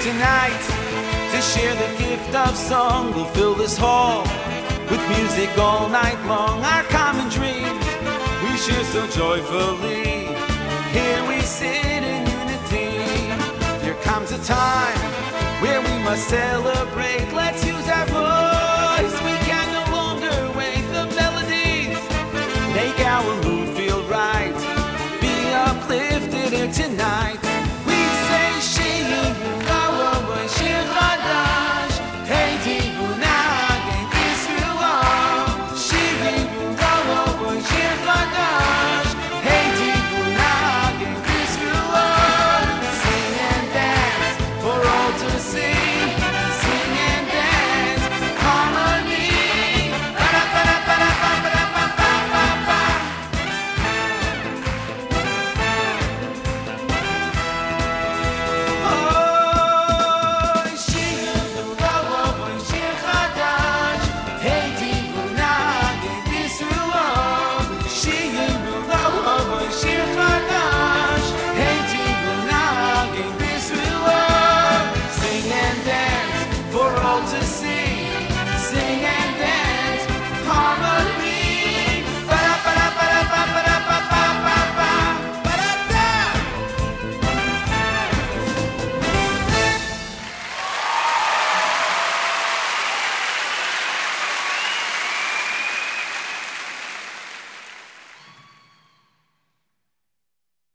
tonight to share the gift of song. We'll fill this hall with music all night long. Our common dreams we share so joyfully. Here we sit in unity. There comes a time where we must celebrate. Let's use our voice. We can no longer wait. The melodies make our mood feel right. Be uplifted here tonight. We say שירים גאווה ושיר חדש. הייתי בונאגן ישראל. שירים גאווה ושיר חדש. הייתי בונאגן ישראל. Sing and dance for all to see.